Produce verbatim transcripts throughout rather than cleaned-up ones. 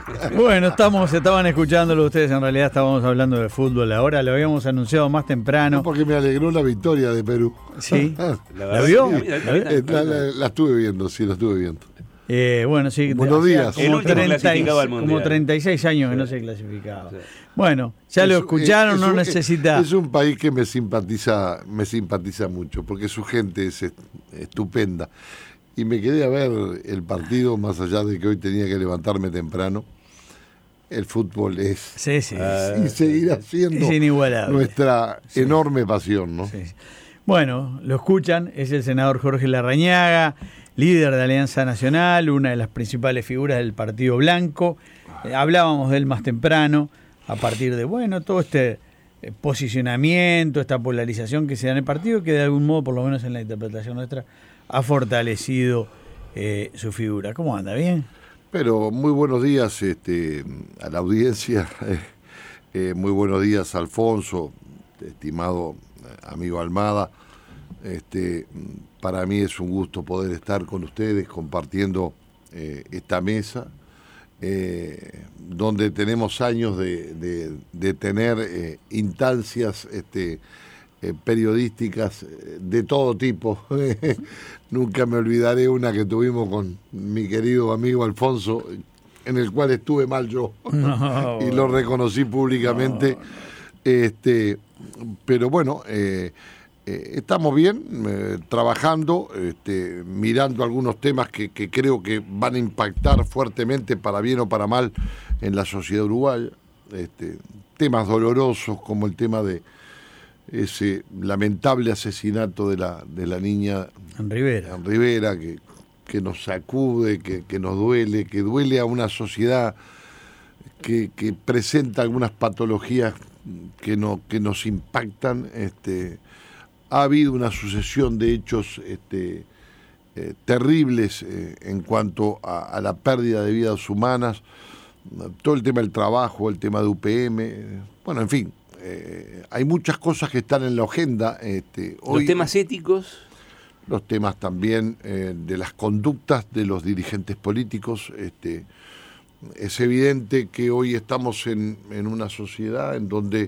Bueno, estamos, estaban escuchándolo ustedes, en realidad estábamos hablando de fútbol ahora, lo habíamos anunciado más temprano. No, porque me alegró la victoria de Perú. Sí. La, ¿La vio? Sí, la, la, la, la, la estuve viendo, sí, la estuve viendo. Eh, bueno, sí. Buenos días. Como, El treinta, clasificado al mundial. como treinta y seis años que sí. no se clasificaba. Sí. Bueno, ya es, lo escucharon, es, no es, necesita. Es un país que me simpatiza, me simpatiza mucho, porque su gente es estupenda. Y me quedé a ver el partido, más allá de que hoy tenía que levantarme temprano. El fútbol es sí, sí, y seguirá siendo es inigualable. Nuestra sí. enorme pasión, ¿no? Sí. Bueno, lo escuchan, es el senador Jorge Larrañaga, líder de Alianza Nacional, una de las principales figuras del Partido Blanco. Eh, hablábamos de él más temprano, a partir de, bueno, todo este eh, posicionamiento, esta polarización que se da en el partido, que de algún modo, por lo menos en la interpretación nuestra, ha fortalecido eh, su figura. ¿Cómo anda? ¿Bien? Pero muy buenos días este, a la audiencia, eh, eh, muy buenos días Alfonso, estimado amigo Almada. Este, para mí es un gusto poder estar con ustedes compartiendo eh, esta mesa, eh, donde tenemos años de, de, de tener eh, instancias este, eh, periodísticas de todo tipo. Nunca me olvidaré una que tuvimos con mi querido amigo Alfonso, en el cual estuve mal yo, no, y lo reconocí públicamente. No. Este, pero bueno, eh, eh, estamos bien, eh, trabajando, este, mirando algunos temas que, que creo que van a impactar fuertemente, para bien o para mal, en la sociedad uruguaya. Este, temas dolorosos como el tema de ese lamentable asesinato de la, de la niña en Rivera, en Rivera que, que nos sacude, que, que nos duele, que duele a una sociedad que, que presenta algunas patologías que, no, que nos impactan. Este, ha habido una sucesión de hechos este, eh, terribles eh, en cuanto a, a la pérdida de vidas humanas, todo el tema del trabajo, el tema de U P M, eh, bueno, en fin. Eh, hay muchas cosas que están en la agenda. Este, hoy, los temas éticos. Los temas también eh, de las conductas de los dirigentes políticos. Este, es evidente que hoy estamos en, en una sociedad en donde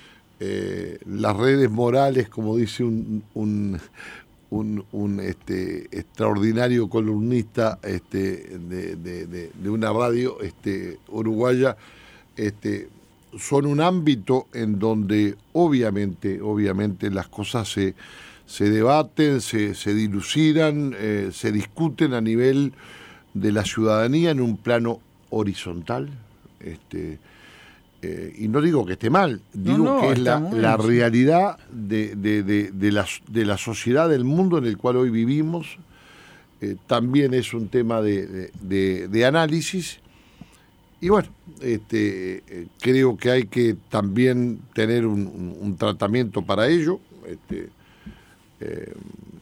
eh, las redes morales, como dice un, un, un, un este, extraordinario columnista este, de, de, de, de una radio este, uruguaya, este, son un ámbito en donde obviamente, obviamente las cosas se, se debaten, se, se dilucidan, eh, se discuten a nivel de la ciudadanía en un plano horizontal. Este, eh, y no digo que esté mal, digo no, no, que es la, la realidad de, de, de, de, la, de la sociedad, del mundo en el cual hoy vivimos. Eh, también es un tema de, de, de, de análisis. Y bueno, este, eh, creo que hay que también tener un, un, un tratamiento para ello. Este, eh,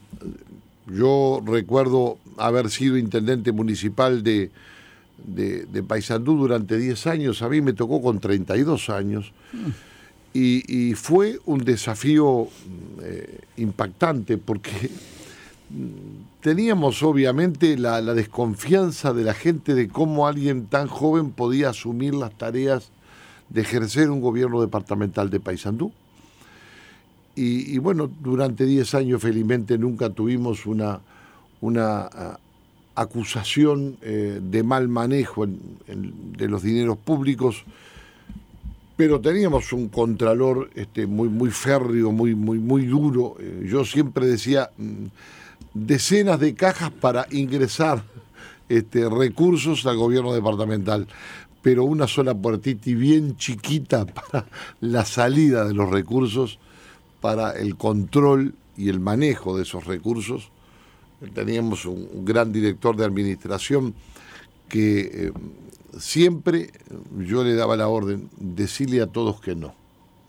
yo recuerdo haber sido intendente municipal de, de, de Paysandú durante diez años, a mí me tocó con treinta y dos años, y, y fue un desafío eh, impactante porque teníamos obviamente la, la desconfianza de la gente de cómo alguien tan joven podía asumir las tareas de ejercer un gobierno departamental de Paysandú. Y, y bueno, durante diez años felizmente nunca tuvimos una, una uh, acusación eh, de mal manejo en, en, de los dineros públicos, pero teníamos un contralor este, muy, muy férreo, muy, muy, muy duro. Eh, yo siempre decía... Mm, decenas de cajas para ingresar este, recursos al gobierno departamental, pero una sola puertita y bien chiquita para la salida de los recursos, para el control y el manejo de esos recursos. Teníamos un, un gran director de administración que eh, siempre yo le daba la orden, decirle a todos que no.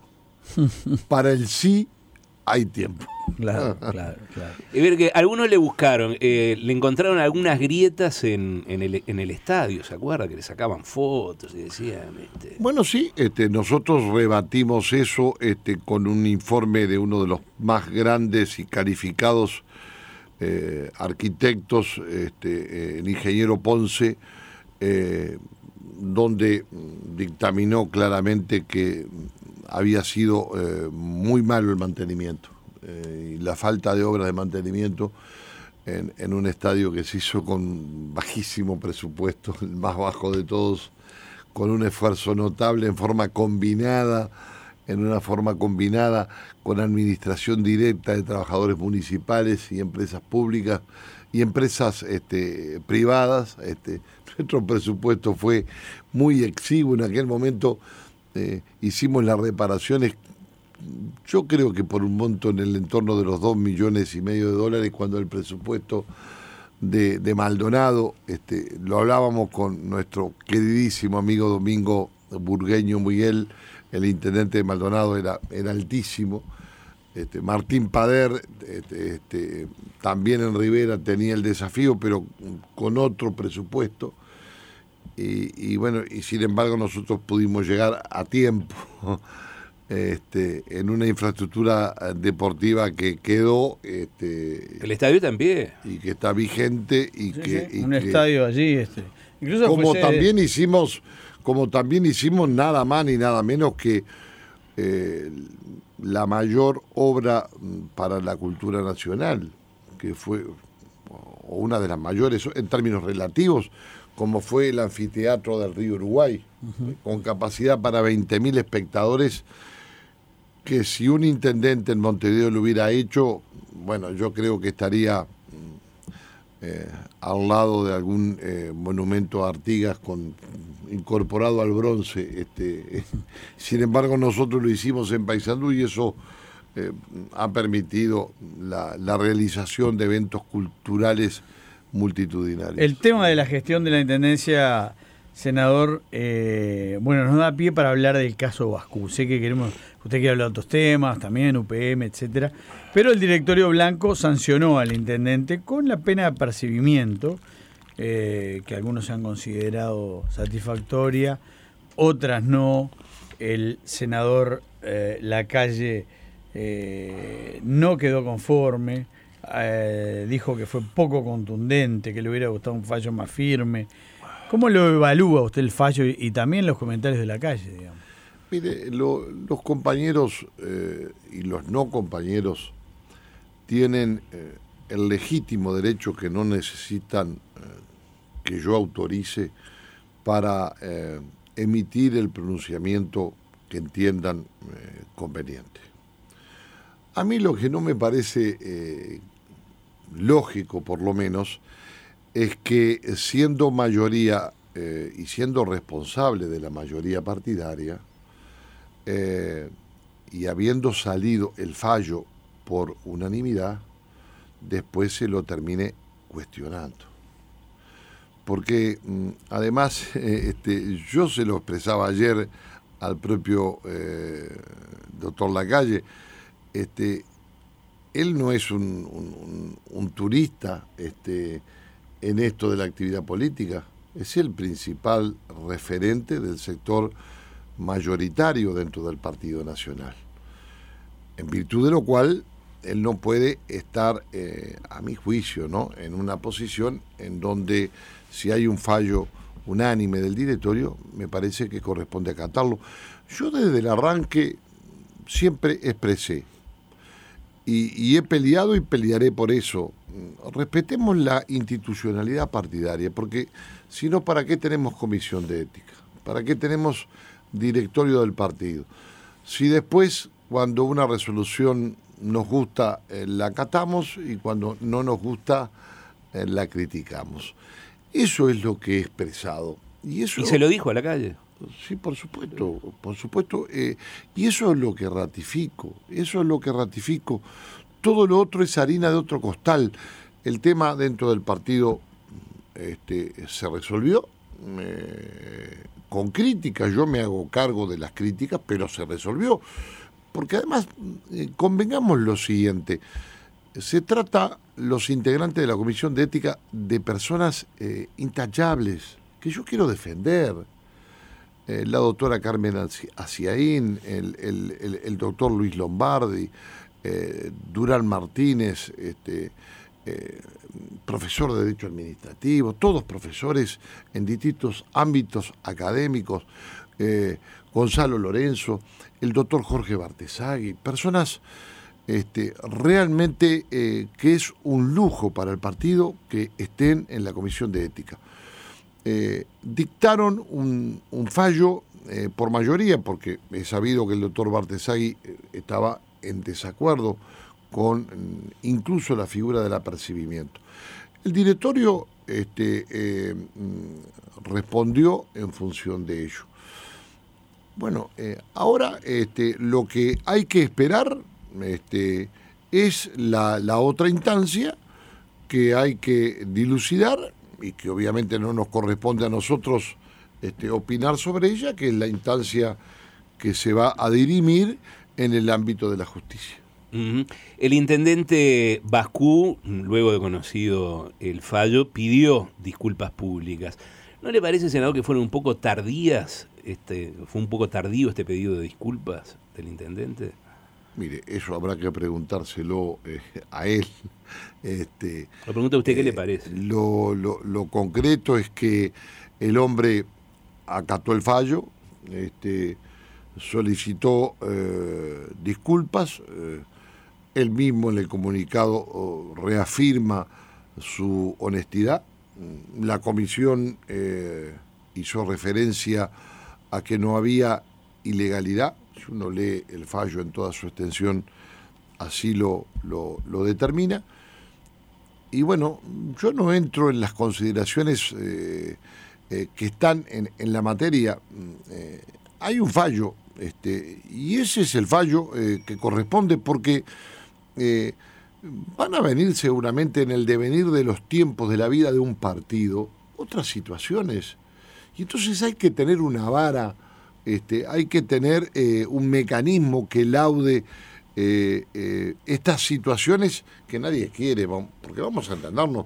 Para el sí hay tiempo. Claro, claro, claro. Y ver que algunos le buscaron, eh, le encontraron algunas grietas en, en, el, en el estadio, ¿se acuerda? Que le sacaban fotos y decían... Este... Bueno, sí, este, nosotros rebatimos eso este, con un informe de uno de los más grandes y calificados eh, arquitectos, este, eh, el ingeniero Ponce, eh, donde dictaminó claramente que había sido eh, muy malo el mantenimiento eh, y la falta de obras de mantenimiento en, en un estadio que se hizo con bajísimo presupuesto, el más bajo de todos, con un esfuerzo notable en forma combinada, en una forma combinada con administración directa de trabajadores municipales y empresas públicas y empresas este, privadas. Este, nuestro presupuesto fue muy exiguo en aquel momento. Eh, hicimos las reparaciones, yo creo que por un monto en el entorno de los dos millones y medio de dólares, cuando el presupuesto de, de Maldonado, este, lo hablábamos con nuestro queridísimo amigo Domingo Burgueño Miguel, el intendente de Maldonado, era, era altísimo. Este, Martín Pader, este, este, también en Rivera tenía el desafío, pero con otro presupuesto. Y, y bueno, y sin embargo nosotros pudimos llegar a tiempo este, en una infraestructura deportiva que quedó... Este, el estadio está en pie. Y que está vigente. Y sí, que, sí, y un que, estadio allí. Este. Incluso como fuese... también hicimos, como también hicimos nada más ni nada menos que eh, la mayor obra para la cultura nacional, que fue o una de las mayores en términos relativos, como fue el anfiteatro del Río Uruguay, uh-huh. con capacidad para veinte mil espectadores, que si un intendente en Montevideo lo hubiera hecho, bueno, yo creo que estaría eh, al lado de algún eh, monumento a Artigas con, incorporado al bronce. Este, eh, sin embargo, nosotros lo hicimos en Paysandú y eso eh, ha permitido la, la realización de eventos culturales multitudinarios. El tema de la gestión de la intendencia, senador, eh, bueno, nos da pie para hablar del caso Bascú. Sé que queremos, usted quiere hablar de otros temas, también U P M, etcétera, pero el directorio blanco sancionó al intendente con la pena de apercibimiento, eh, que algunos han considerado satisfactoria, otras no. El senador eh, Lacalle eh, no quedó conforme. Eh, dijo que fue poco contundente, que le hubiera gustado un fallo más firme. ¿Cómo lo evalúa usted el fallo y, y también los comentarios de Lacalle, digamos? Mire, lo, los compañeros eh, y los no compañeros tienen eh, el legítimo derecho que no necesitan eh, que yo autorice para eh, emitir el pronunciamiento que entiendan eh, conveniente. A mí lo que no me parece eh, lógico, por lo menos, es que siendo mayoría eh, y siendo responsable de la mayoría partidaria eh, y habiendo salido el fallo por unanimidad, después se lo termine cuestionando. Porque mm, además eh, este, yo se lo expresaba ayer al propio eh, doctor Lacalle. Este, él no es un, un, un turista este, en esto de la actividad política, es el principal referente del sector mayoritario dentro del Partido Nacional, en virtud de lo cual él no puede estar, eh, a mi juicio, ¿no?, en una posición en donde si hay un fallo unánime del directorio, me parece que corresponde acatarlo. Yo desde el arranque siempre expresé, Y, y he peleado y pelearé por eso. Respetemos la institucionalidad partidaria, porque si no, ¿para qué tenemos comisión de ética? ¿Para qué tenemos directorio del partido? Si después, cuando una resolución nos gusta, eh, la acatamos y cuando no nos gusta, eh, la criticamos. Eso es lo que he expresado. Y, eso, ¿Y se lo dijo a Lacalle? Sí, por supuesto, por supuesto, eh, y eso es lo que ratifico, eso es lo que ratifico. Todo lo otro es harina de otro costal. El tema dentro del partido este, se resolvió eh, con críticas, yo me hago cargo de las críticas, pero se resolvió. Porque además, eh, convengamos lo siguiente, se trata, los integrantes de la Comisión de Ética, de personas eh, intachables, que yo quiero defender. La doctora Carmen Aciaín, el, el, el, el doctor Luis Lombardi, eh, Durán Martínez, este, eh, profesor de Derecho Administrativo, todos profesores en distintos ámbitos académicos, eh, Gonzalo Lorenzo, el doctor Jorge Bartesagui, personas este, realmente eh, que es un lujo para el partido que estén en la Comisión de Ética. Eh, dictaron un, un fallo eh, por mayoría, porque he sabido que el doctor Bartesagui estaba en desacuerdo con incluso la figura del apercibimiento. El directorio este, eh, respondió en función de ello. Bueno, eh, ahora este, lo que hay que esperar este, es la, la otra instancia que hay que dilucidar y que obviamente no nos corresponde a nosotros este, opinar sobre ella, que es la instancia que se va a dirimir en el ámbito de la justicia. Uh-huh. El intendente Bascú, luego de conocido el fallo, pidió disculpas públicas. ¿No le parece, senador, que fueron un poco tardías, este, fue un poco tardío este pedido de disculpas del intendente? Mire, eso habrá que preguntárselo eh, a él. Este, lo pregunta a usted, ¿qué eh, le parece? Lo, lo, lo concreto es que el hombre acató el fallo, este, solicitó eh, disculpas, eh, él mismo en el comunicado oh, reafirma su honestidad. La comisión eh, hizo referencia a que no había ilegalidad. Si uno lee el fallo en toda su extensión, así lo, lo, lo determina. Y bueno, yo no entro en las consideraciones eh, eh, que están en, en la materia. Eh, hay un fallo, este, y ese es el fallo eh, que corresponde porque eh, van a venir seguramente en el devenir de los tiempos de la vida de un partido otras situaciones. Y entonces hay que tener una vara, este, hay que tener eh, un mecanismo que laude eh, eh, estas situaciones que nadie quiere, porque vamos a entendernos,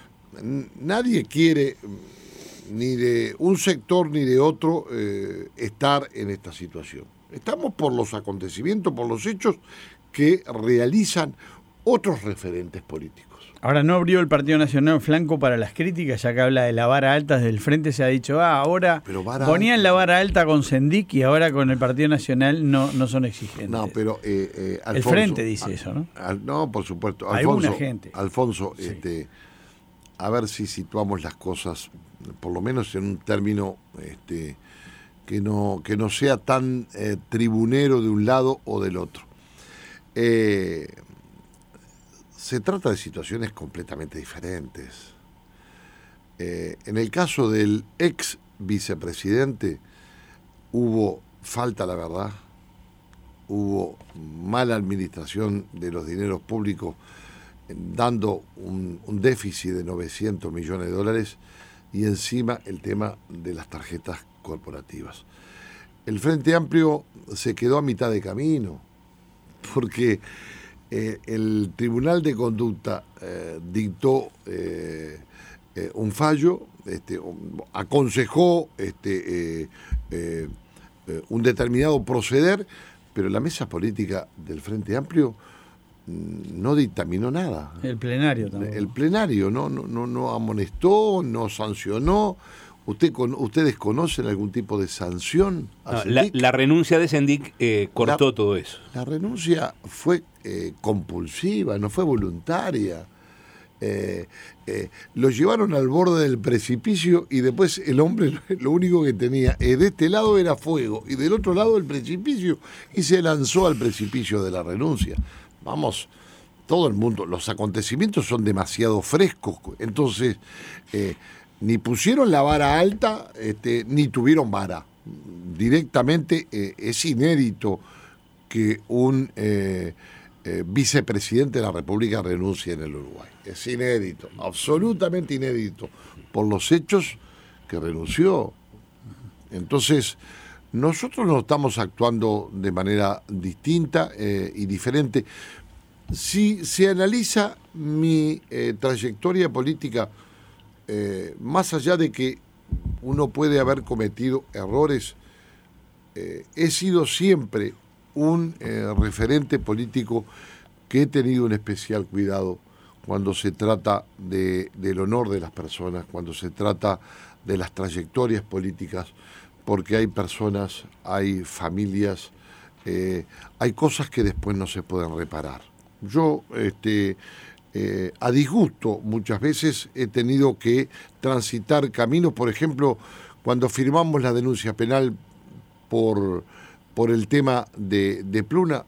nadie quiere ni de un sector ni de otro eh, estar en esta situación. Estamos por los acontecimientos, por los hechos que realizan otros referentes políticos. Ahora, ¿no abrió el Partido Nacional flanco para las críticas? Ya que habla de la vara alta desde el frente, se ha dicho, ah, ahora ponían alta. La vara alta con Sendik y ahora con el Partido Nacional no, no son exigentes. No, pero eh, eh, Alfonso, el frente dice a, eso, ¿no? Al, no, por supuesto. Alguna Alfonso, gente. Alfonso, sí. este, a ver si situamos las cosas, por lo menos en un término este, que no que no sea tan eh, tribunero de un lado o del otro. Eh, se trata de situaciones completamente diferentes. Eh, en el caso del ex vicepresidente hubo falta a la verdad, hubo mala administración de los dineros públicos, dando un, un déficit de novecientos millones de dólares y encima el tema de las tarjetas corporativas. El Frente Amplio se quedó a mitad de camino porque eh, el Tribunal de Conducta eh, dictó eh, eh, un fallo, este, aconsejó este, eh, eh, un determinado proceder, pero la mesa política del Frente Amplio no dictaminó nada. El plenario también. El plenario no, no, no, no amonestó, no sancionó. ¿Usted con, ¿Ustedes conocen algún tipo de sanción a no, la, la renuncia de Sendik eh, cortó la, todo eso. La renuncia fue eh, compulsiva, no fue voluntaria. Eh, eh, lo llevaron al borde del precipicio y después el hombre lo único que tenía eh, de este lado era fuego y del otro lado el precipicio y se lanzó al precipicio de la renuncia. Vamos, todo el mundo, los acontecimientos son demasiado frescos, entonces eh, ni pusieron la vara alta, este, ni tuvieron vara. Directamente eh, es inédito que un eh, eh, vicepresidente de la República renuncie en el Uruguay. Es inédito, absolutamente inédito, por los hechos que renunció. Entonces, nosotros no estamos actuando de manera distinta eh, y diferente. Si se analiza mi eh, trayectoria política, eh, más allá de que uno puede haber cometido errores, eh, he sido siempre un eh, referente político que he tenido un especial cuidado cuando se trata de, del honor de las personas, cuando se trata de las trayectorias políticas, porque hay personas, hay familias, eh, hay cosas que después no se pueden reparar. Yo, este, eh, a disgusto, muchas veces he tenido que transitar caminos, por ejemplo, cuando firmamos la denuncia penal por, por el tema de, de Pluna,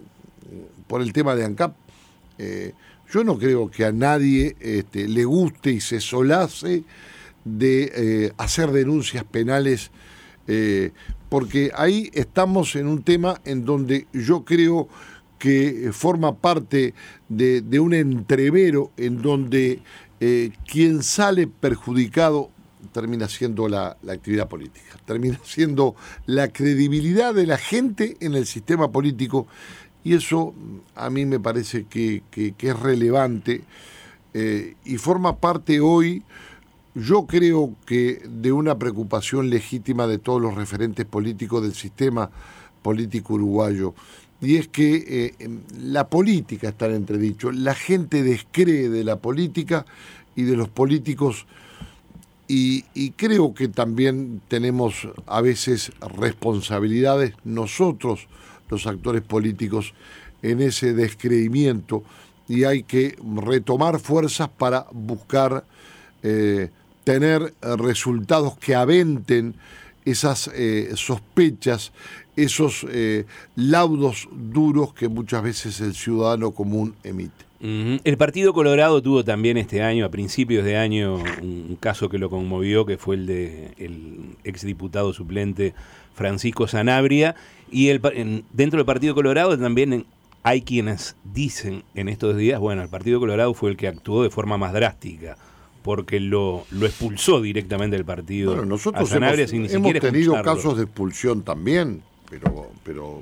por el tema de ANCAP, eh, yo no creo que a nadie este, le guste y se solace de eh, hacer denuncias penales, eh, porque ahí estamos en un tema en donde yo creo que forma parte de, de un entrevero en donde eh, quien sale perjudicado termina siendo la, la actividad política, termina siendo la credibilidad de la gente en el sistema político, y eso a mí me parece que, que, que es relevante eh, y forma parte hoy, yo creo que de una preocupación legítima de todos los referentes políticos del sistema político uruguayo, y es que eh, la política está en entredicho, la gente descree de la política y de los políticos, y, y creo que también tenemos a veces responsabilidades nosotros, los actores políticos, en ese descreimiento, y hay que retomar fuerzas para buscar eh, tener resultados que aventen esas eh, sospechas, esos eh, laudos duros que muchas veces el ciudadano común emite. Uh-huh. El Partido Colorado tuvo también este año, a principios de año, un, un caso que lo conmovió, que fue el de el exdiputado suplente Francisco Sanabria, y el, en, dentro del Partido Colorado también hay quienes dicen en estos días, bueno, el Partido Colorado fue el que actuó de forma más drástica, porque lo, lo expulsó directamente del partido. Bueno, nosotros a Sanabria hemos, sin ni hemos siquiera tenido escucharlo. casos de expulsión también, pero, pero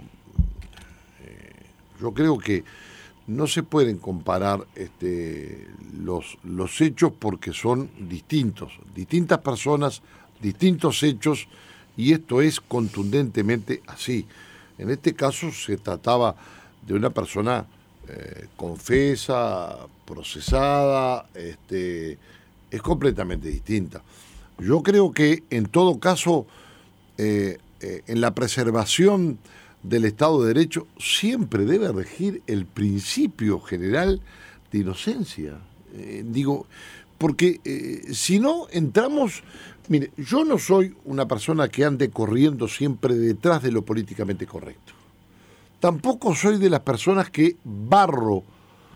eh, yo creo que no se pueden comparar este, los, los hechos porque son distintos, distintas personas, distintos hechos, y esto es contundentemente así. En este caso se trataba de una persona eh, confesa, procesada, este, es completamente distinta. Yo creo que en todo caso, eh, eh, en la preservación del Estado de Derecho siempre debe regir el principio general de inocencia. Eh, digo, porque eh, si no entramos... Mire, yo no soy una persona que ande corriendo siempre detrás de lo políticamente correcto. Tampoco soy de las personas que barro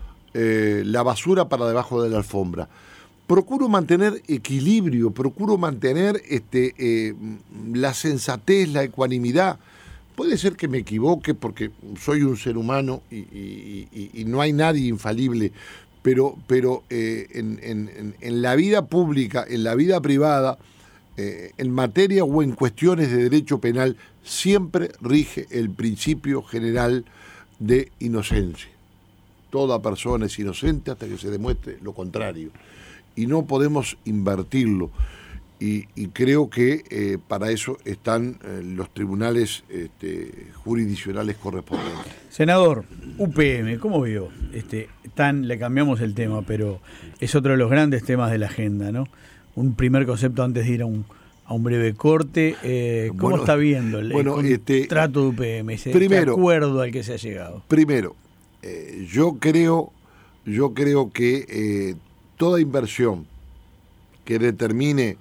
eh, la basura para debajo de la alfombra. Procuro mantener equilibrio, procuro mantener este, eh, la sensatez, la ecuanimidad. Puede ser que me equivoque porque soy un ser humano y, y, y, y no hay nadie infalible, pero, pero eh, en, en, en la vida pública, en la vida privada, eh, en materia o en cuestiones de derecho penal, siempre rige el principio general de inocencia. Toda persona es inocente hasta que se demuestre lo contrario. Y no podemos invertirlo. Y, y creo que eh, para eso están eh, los tribunales este, jurisdiccionales correspondientes. Senador, U P M, ¿cómo vio? Este, tan, le cambiamos el tema, pero es otro de los grandes temas de la agenda, ¿no? Un primer concepto antes de ir a un, a un breve corte. Eh, ¿Cómo bueno, está viendo el, bueno, el este, contrato de U P M, ese primero, acuerdo al que se ha llegado? Primero, eh, yo creo, yo creo que eh, toda inversión que determine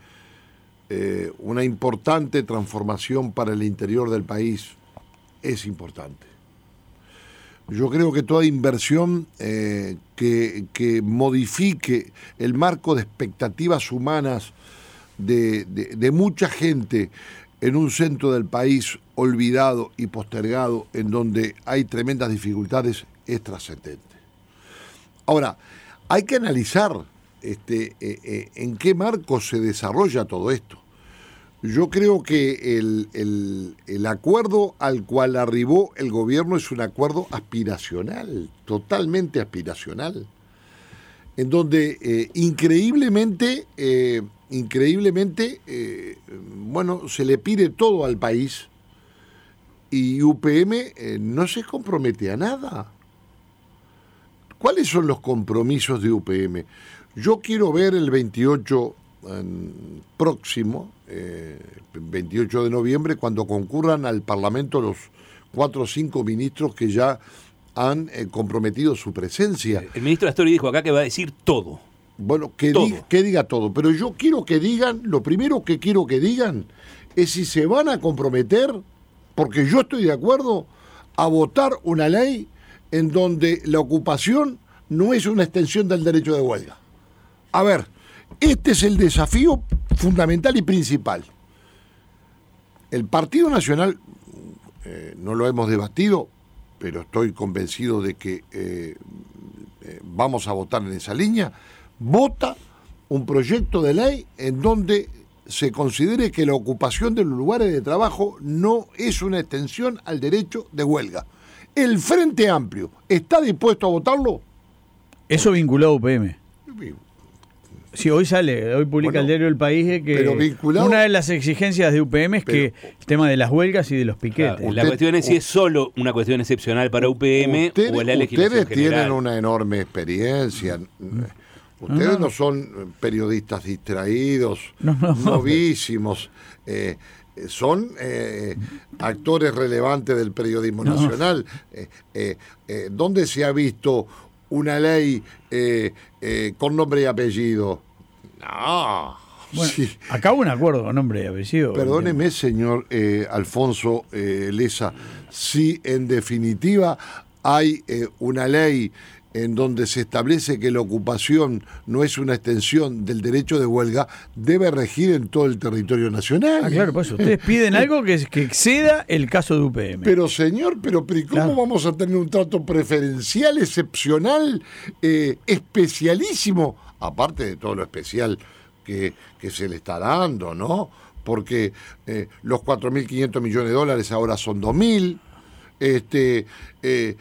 eh, una importante transformación para el interior del país es importante. Yo creo que toda inversión eh, que, que modifique el marco de expectativas humanas de, de, de mucha gente en un centro del país olvidado y postergado, en donde hay tremendas dificultades, es trascendente. Ahora, hay que analizar este, eh, eh, en qué marco se desarrolla todo esto. Yo creo que el, el, el acuerdo al cual arribó el gobierno es un acuerdo aspiracional, totalmente aspiracional, en donde eh, increíblemente, eh, increíblemente, eh, bueno, se le pide todo al país y U P M eh, no se compromete a nada. ¿cuáles son los compromisos de U P M? Yo quiero ver el veintiocho eh, próximo, eh, veintiocho de noviembre, cuando concurran al Parlamento los cuatro o cinco ministros que ya han eh, comprometido su presencia. El ministro Astori dijo acá que va a decir todo. Bueno, que, todo. Diga, que diga todo, pero yo quiero que digan, lo primero que quiero que digan es si se van a comprometer, porque yo estoy de acuerdo, a votar una ley en donde la ocupación no es una extensión del derecho de huelga. A ver, este es el desafío fundamental y principal. El Partido Nacional, eh, no lo hemos debatido, pero estoy convencido de que eh, eh, vamos a votar en esa línea, vota un proyecto de ley en donde se considere que la ocupación de los lugares de trabajo no es una extensión al derecho de huelga. ¿El Frente Amplio está dispuesto a votarlo? Eso vinculó a U P M. Sí, hoy sale, hoy publica bueno, el diario El País que pero vinculado, una de las exigencias de U P M es pero, que el tema de las huelgas y de los piquetes. Claro, la cuestión es si es solo una cuestión excepcional para U P M usted, o la legislación ustedes general. Tienen una enorme experiencia. Ustedes no, no son periodistas distraídos, no, no, novísimos, eh, son eh, actores relevantes del periodismo no. nacional. Eh, eh, eh, ¿Dónde se ha visto una ley eh, eh, con nombre y apellido? No. Bueno, sí. Acá hubo un acuerdo con nombre y apellido. Perdóneme, señor eh, Alfonso eh, Leza, si en definitiva hay eh, una ley en donde se establece que la ocupación no es una extensión del derecho de huelga, debe regir en todo el territorio nacional. Ah, claro, pues ustedes piden algo que, que exceda el caso de U P M. Pero señor, pero, pero ¿cómo claro. vamos a tener un trato preferencial, excepcional, eh, especialísimo, aparte de todo lo especial que, que se le está dando, ¿no? Porque eh, los cuatro mil quinientos millones de dólares ahora son dos mil, este... Eh,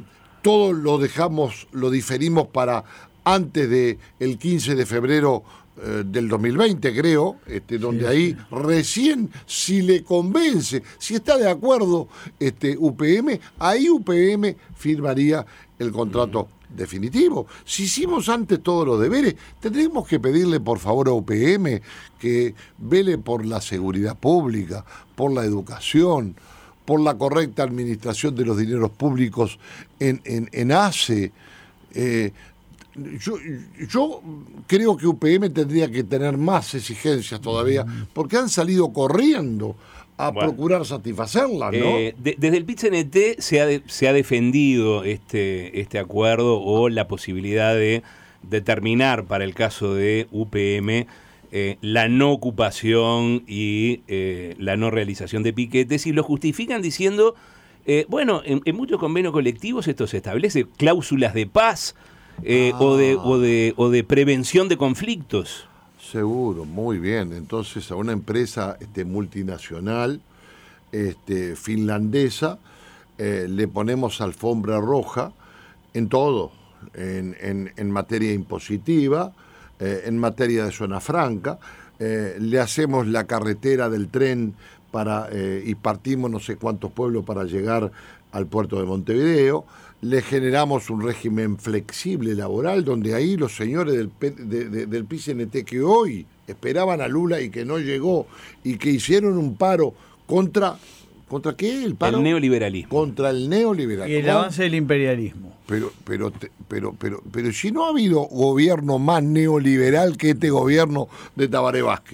todo lo dejamos, lo diferimos para antes del de quince de febrero eh, del dos mil veinte, creo, este, donde sí, ahí sí. recién, si le convence, si está de acuerdo este, U P M, ahí U P M firmaría el contrato mm. definitivo. Si hicimos antes todos los deberes, tendremos que pedirle por favor a U P M que vele por la seguridad pública, por la educación, por la correcta administración de los dineros públicos en, en, en ACE. Eh, yo, yo creo que U P M tendría que tener más exigencias todavía, porque han salido corriendo a bueno, procurar satisfacerlas, ¿no? Eh, de, desde el P I T C N T se ha, de, se ha defendido este, este acuerdo o la posibilidad de determinar para el caso de U P M Eh, la no ocupación y eh, la no realización de piquetes, y lo justifican diciendo, eh, bueno, en, en muchos convenios colectivos esto se establece, cláusulas de paz eh, ah. o, de, o, de, o de prevención de conflictos. Seguro, muy bien. Entonces a una empresa este, multinacional este, finlandesa eh, le ponemos alfombra roja en todo, en, en, en materia impositiva, Eh, en materia de zona franca, eh, le hacemos la carretera del tren para eh, y partimos no sé cuántos pueblos para llegar al puerto de Montevideo, le generamos un régimen flexible laboral donde ahí los señores del, P, de, de, del P C N T que hoy esperaban a Lula y que no llegó y que hicieron un paro contra... ¿Contra qué? ¿El paro? El neoliberalismo. Contra el neoliberalismo. Y el avance del imperialismo. Pero, pero, pero, pero, pero si no ha habido gobierno más neoliberal que este gobierno de Tabaré Vázquez.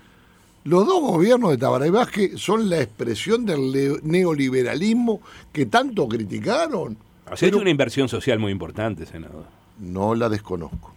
Los dos gobiernos de Tabaré Vázquez son la expresión del neoliberalismo que tanto criticaron. Ha hecho una inversión social muy importante, senador. No la desconozco.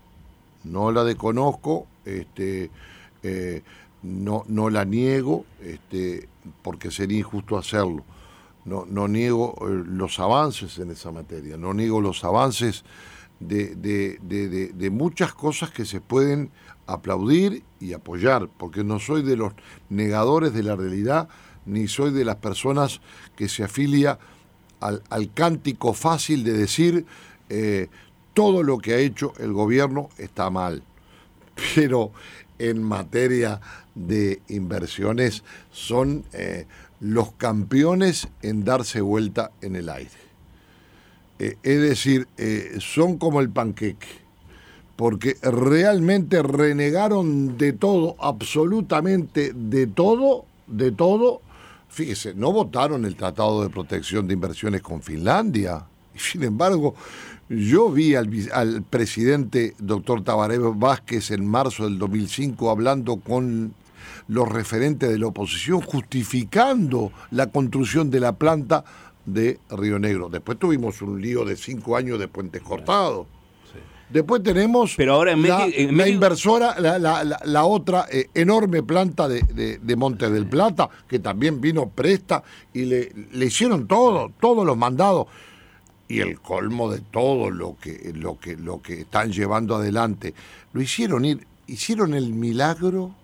No la desconozco, este, eh, no, no la niego, este, porque sería injusto hacerlo. No, no niego eh, los avances en esa materia, no niego los avances de, de, de, de, de muchas cosas que se pueden aplaudir y apoyar, porque no soy de los negadores de la realidad, ni soy de las personas que se afilia al, al cántico fácil de decir eh, todo lo que ha hecho el gobierno está mal. Pero en materia de inversiones son eh, los campeones en darse vuelta en el aire. Eh, es decir, eh, son como el panqueque, porque realmente renegaron de todo, absolutamente de todo, de todo. Fíjese, no votaron el Tratado de Protección de Inversiones con Finlandia. Y sin embargo, yo vi al, al presidente doctor Tabaré Vázquez en marzo del dos mil cinco hablando con los referentes de la oposición, justificando la construcción de la planta de Río Negro. Después tuvimos un lío de cinco años de puentes cortados. Sí. Después tenemos Pero ahora en la, México, en la México... inversora, la, la, la, la otra eh, enorme planta de, de, de Montes del Plata, que también vino presta y le, le hicieron todo, todos los mandados. Y el colmo de todo lo que, lo que, lo que están llevando adelante, lo hicieron ir, hicieron el milagro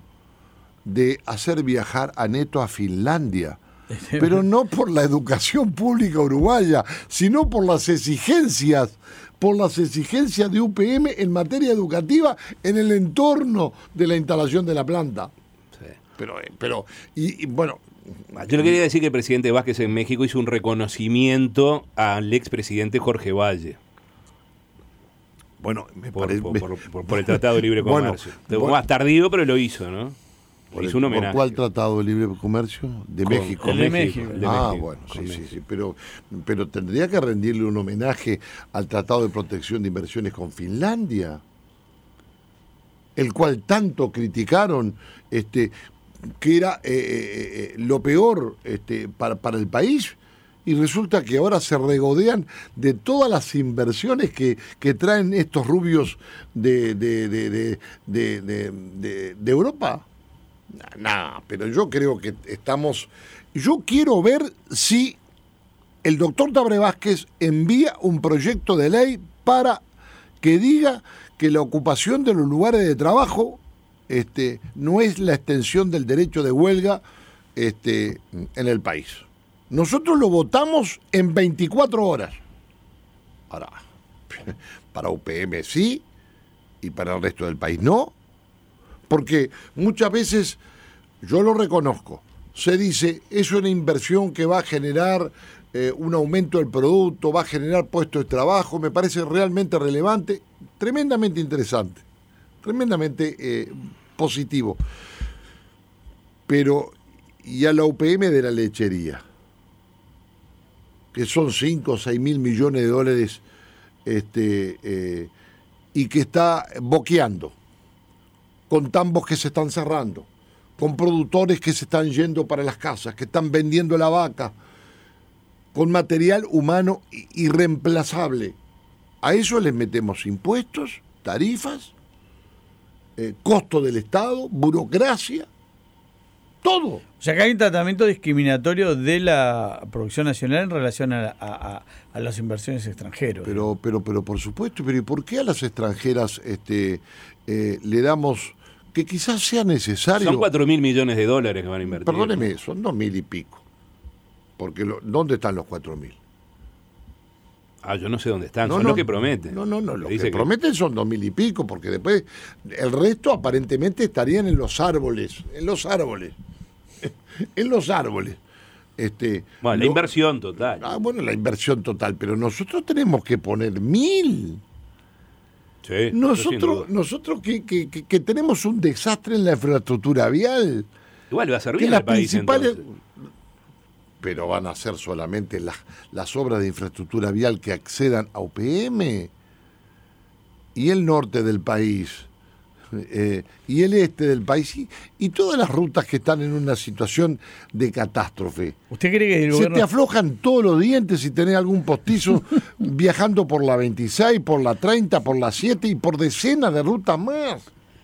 de hacer viajar a Neto a Finlandia, pero no por la educación pública uruguaya, sino por las exigencias, por las exigencias de U P M en materia educativa en el entorno de la instalación de la planta. Sí. Pero, pero y, y bueno... Yo le quería decir que el presidente Vázquez en México hizo un reconocimiento al expresidente Jorge Valle. Bueno, me por, parece... por, por, por, por el Tratado de Libre Comercio. Bueno, Más tardío, pero lo hizo, ¿no? Por, hizo un homenaje. ¿Por cuál Tratado de Libre Comercio? De Con, México. El de México. El de ah, México, bueno, sí, México. sí, sí. Pero, pero tendría que rendirle un homenaje al Tratado de Protección de Inversiones con Finlandia, el cual tanto criticaron, este... que era eh, eh, lo peor este, para, para el país, y resulta que ahora se regodean de todas las inversiones que, que traen estos rubios de, de, de, de, de, de, de, de Europa. Nada, pero yo creo que estamos... Yo quiero ver si el doctor Tabaré Vázquez envía un proyecto de ley para que diga que la ocupación de los lugares de trabajo Este, no es la extensión del derecho de huelga este, en el país. Nosotros lo votamos en veinticuatro horas. Ahora, para U P M sí, y para el resto del país no, porque muchas veces, yo lo reconozco, se dice, es una inversión que va a generar eh, un aumento del producto, va a generar puestos de trabajo, me parece realmente relevante, tremendamente interesante. Tremendamente eh, positivo. Pero, y a la U P M de la lechería, que son cinco o seis mil millones de dólares, este, eh, y que está boqueando, con tambos que se están cerrando, con productores que se están yendo para las casas, que están vendiendo la vaca, con material humano irreemplazable. A eso les metemos impuestos, tarifas, Eh, costo del Estado, burocracia, todo. O sea que hay un tratamiento discriminatorio de la producción nacional en relación a, a, a las inversiones extranjeras. Pero, pero, pero por supuesto, pero ¿y por qué a las extranjeras este, eh, le damos que quizás sea necesario? Son cuatro mil millones de dólares que van a invertir. Perdóneme, son dos mil y pico. Porque lo, ¿dónde están los cuatro mil? Ah, yo no sé dónde están, no, son no, los que prometen. No, no, no, los que, que prometen son dos mil y pico, porque después el resto aparentemente estarían en los árboles, en los árboles, en los árboles. Este, bueno, la lo, inversión total. Ah, bueno, la inversión total, pero nosotros tenemos que poner mil. Sí, nosotros, nosotros que, que, que, que tenemos un desastre en la infraestructura vial. Igual va a servir que al las país, principales, entonces. Pero van a ser solamente las, las obras de infraestructura vial que accedan a U P M. Y el norte del país, eh, y el este del país, y, y todas las rutas que están en una situación de catástrofe. ¿Usted cree que el Se gobierno... te aflojan todos los dientes si tenés algún postizo viajando por la veintiséis, por la treinta, por la siete y por decenas de rutas más?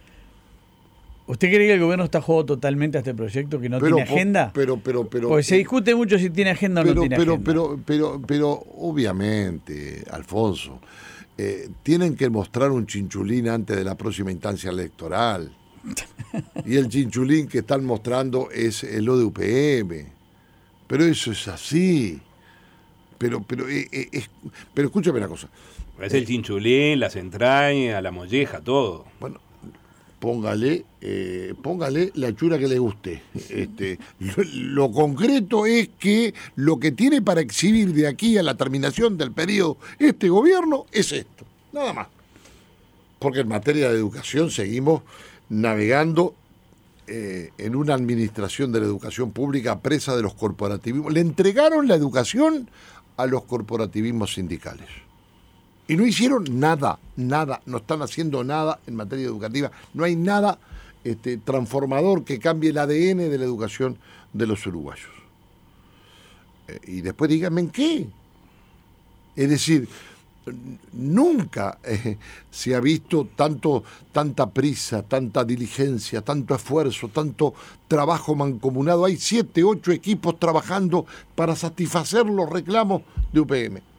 ¿Usted cree que el gobierno está jugado totalmente a este proyecto, que no pero, tiene agenda? Pero, pero, pero. Porque se discute mucho si tiene agenda o pero, no tiene pero, agenda. Pero, pero, pero, obviamente, Alfonso, eh, tienen que mostrar un chinchulín antes de la próxima instancia electoral. Y el chinchulín que están mostrando es lo de U P M. Pero eso es así. Pero, pero, eh, eh, es, pero escúchame una cosa. Es el chinchulín, las entrañas, la molleja, todo. Bueno, póngale, eh, póngale la hechura que le guste. Este, lo, lo concreto es que lo que tiene para exhibir de aquí a la terminación del periodo este gobierno es esto, nada más. Porque en materia de educación seguimos navegando eh, en una administración de la educación pública presa de los corporativismos. Le entregaron la educación a los corporativismos sindicales. Y no hicieron nada, nada, no están haciendo nada en materia educativa. No hay nada este, transformador que cambie el A D N de la educación de los uruguayos. Eh, y después díganme en qué. Es decir, nunca eh, se ha visto tanto, tanta prisa, tanta diligencia, tanto esfuerzo, tanto trabajo mancomunado. Hay siete, ocho equipos trabajando para satisfacer los reclamos de U P M.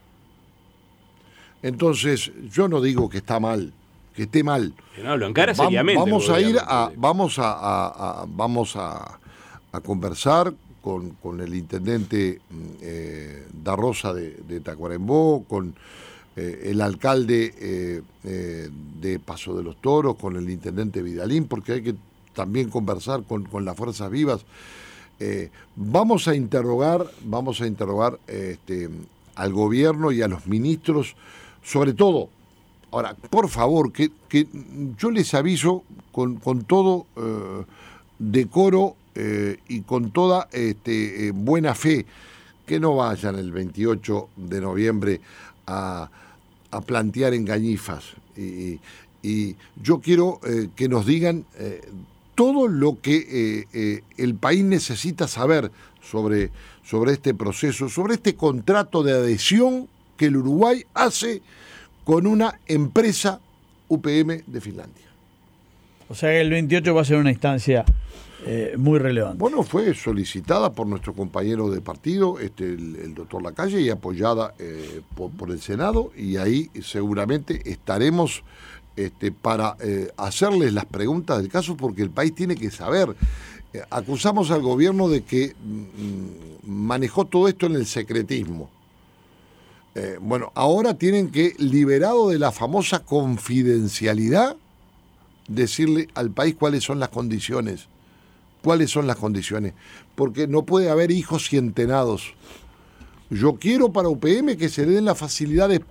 Entonces, yo no digo que está mal, que esté mal. No, lo encara seriamente. Vamos a ir a, vamos a, a, a vamos a, a conversar con, con el intendente eh, Da Rosa de, de Tacuarembó, con eh, el alcalde eh, eh, de Paso de los Toros, con el intendente Vidalín, porque hay que también conversar con, con las fuerzas vivas. Eh, vamos a interrogar, vamos a interrogar este, al gobierno y a los ministros. Sobre todo, ahora, por favor, que, que yo les aviso con, con todo eh, decoro eh, y con toda este, eh, buena fe, que no vayan el veintiocho de noviembre a, a plantear engañifas. Y, y yo quiero eh, que nos digan eh, todo lo que eh, eh, el país necesita saber sobre, sobre este proceso, sobre este contrato de adhesión que el Uruguay hace con una empresa U P M de Finlandia. O sea que el veintiocho va a ser una instancia eh, muy relevante. Bueno, fue solicitada por nuestro compañero de partido, este, el, el doctor Lacalle, y apoyada eh, por, por el Senado, y ahí seguramente estaremos este, para eh, hacerles las preguntas del caso, porque el país tiene que saber. Eh, acusamos al gobierno de que mm, manejó todo esto en el secretismo. Eh, bueno, ahora tienen que, liberado de la famosa confidencialidad, decirle al país cuáles son las condiciones, cuáles son las condiciones, porque no puede haber hijos cientenados. Yo quiero para U P M que se le den las facilidades,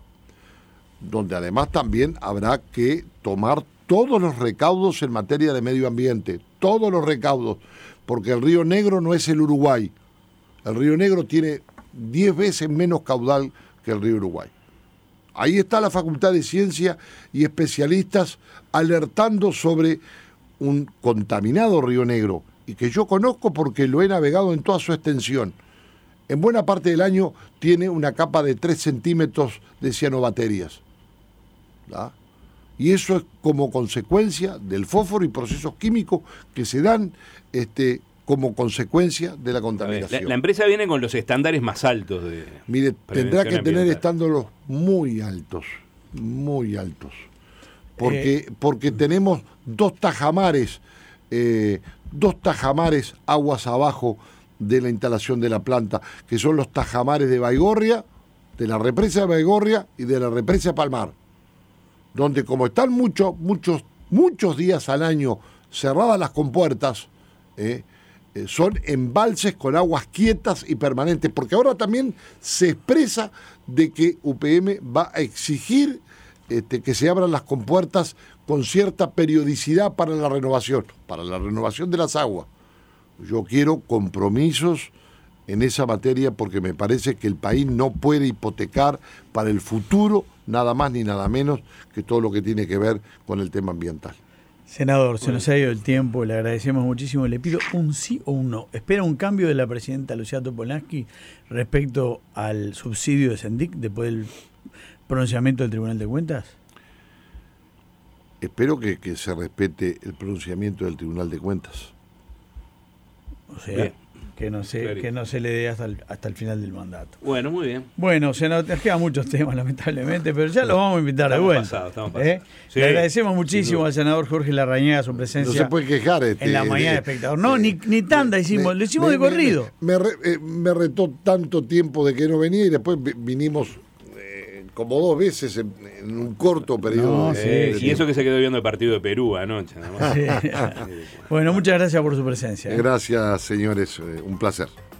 donde además también habrá que tomar todos los recaudos en materia de medio ambiente, todos los recaudos, porque el Río Negro no es el Uruguay. El Río Negro tiene diez veces menos caudal que el río Uruguay. Ahí está la Facultad de Ciencia y especialistas alertando sobre un contaminado Río Negro, y que yo conozco porque lo he navegado en toda su extensión. En buena parte del año tiene una capa de tres centímetros de cianobaterias. ¿Da? Y eso es como consecuencia del fósforo y procesos químicos que se dan este, como consecuencia de la contaminación. La, la empresa viene con los estándares más altos de Mire, tendrá que tener estándares muy altos, muy altos, porque, eh, porque tenemos dos tajamares, eh, dos tajamares aguas abajo de la instalación de la planta, que son los tajamares de Baigorria, de la represa de Baigorria y de la represa Palmar, donde como están muchos, muchos, muchos días al año cerradas las compuertas, eh, Eh, son embalses con aguas quietas y permanentes, porque ahora también se expresa de que U P M va a exigir este, que se abran las compuertas con cierta periodicidad para la renovación, para la renovación de las aguas. Yo quiero compromisos en esa materia, porque me parece que el país no puede hipotecar para el futuro nada más ni nada menos que todo lo que tiene que ver con el tema ambiental. Senador, se nos ha ido el tiempo, le agradecemos muchísimo. Le pido un sí o un no. ¿Espera un cambio de la presidenta Lucía Topolansky respecto al subsidio de Sendic después del pronunciamiento del Tribunal de Cuentas? Espero que, que se respete el pronunciamiento del Tribunal de Cuentas. O sea, que no se, que no se le dé hasta el, hasta el final del mandato. Bueno, muy bien. Bueno, senador, nos quedan muchos temas, lamentablemente, pero ya los vamos a invitar de vuelta. Estamos pasados, estamos pasados. ¿Eh? Sí, Le agradecemos muchísimo al senador Jorge Larrañaga su presencia. No se puede quejar. Este, en la mañana de Espectador. No, eh, ni, ni tanda hicimos, me, lo hicimos me, de corrido. Me, me, re, eh, me retó tanto tiempo de que no venía, y después vinimos eh, como dos veces en, en un corto periodo. No, de, sí, Eh, de y eso que se quedó viendo el partido de Perú anoche. nada más. Sí. Bueno, muchas gracias por su presencia. ¿eh? Gracias, señores, eh, un placer.